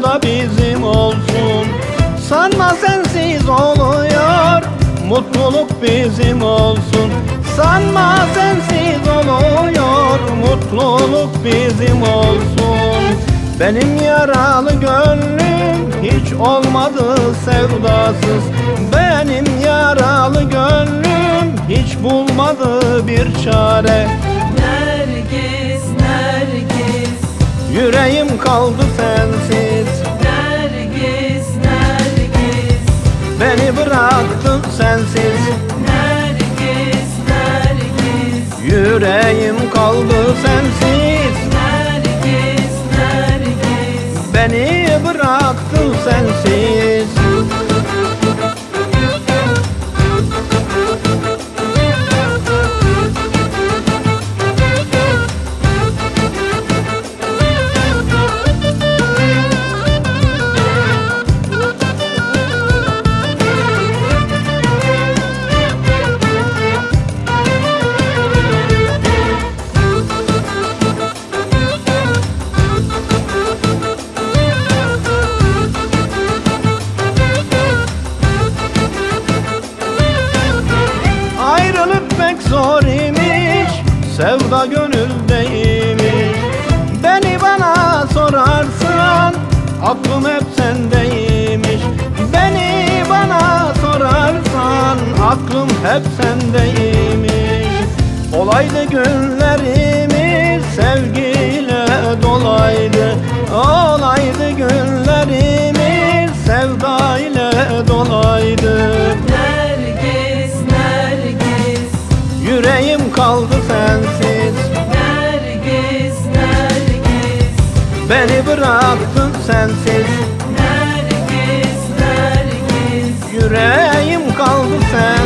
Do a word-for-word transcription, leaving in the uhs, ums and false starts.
da bizim olsun. Sanma sensiz oluyor, mutluluk bizim olsun. Sanma sensiz oluyor, mutluluk bizim olsun. Benim yaralı gönlüm hiç olmadı sevdasız. Benim yaralı gönlüm hiç bulmadı bir çare. Nergis, Nergis, Yüreğim kaldı sensiz. Nergis, Nergis, Beni bıraktın sensiz. Nergis, Nergis, Yüreğim kaldı sensiz. Nergis, Nergis, Beni bıraktın sensiz. Zor imiş, sevda gönüldeymiş. Beni bana sorarsan, aklım hep sendeymiş. Beni bana sorarsan, aklım hep sendeymiş. Olaydı günlerimiz sevgiyle dolaydı. Olaydı günlerimiz sevda ile dolaydı. Yüreğim kaldı sensiz. Nergis, Nergis, Beni bıraktın sensiz. Nergis, Nergis, Yüreğim kaldı sensiz.